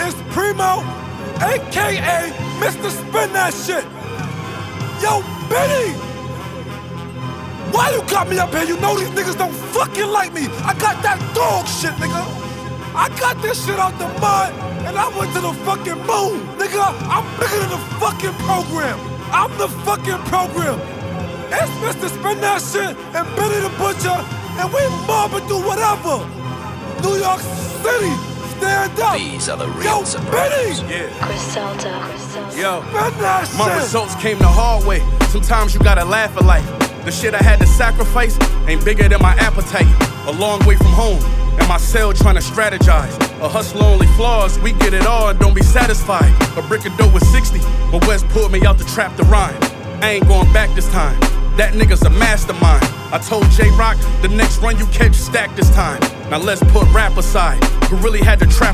It's Primo, a.k.a. Mr. Spin That Shit. Yo, Benny! Why you got me up here? You know these niggas don't fucking like me. I got that dog shit, nigga. I got this shit out the mud, and I went to the fucking moon. Nigga, I'm bigger than the fucking program. I'm the fucking program. It's Mr. Spin That Shit and Benny the Butcher, and we mobbing through whatever. New York City, stand up. These are the real Yo, surprises. Benny! Yeah. Griselda. Yo, Spin that my shit. results came the hard way. Sometimes you gotta laugh at life. The shit I had to sacrifice ain't bigger than my appetite. A long way from home, in my cell trying to strategize. A hustler only flaws, we get it all and don't be satisfied. A brick of dope was 60, but West pulled me out to trap the rhyme. I ain't going back this time. That nigga's a mastermind. I told J-Rock, the next run you catch, stack this time. Now let's put rap aside. Who really had to trap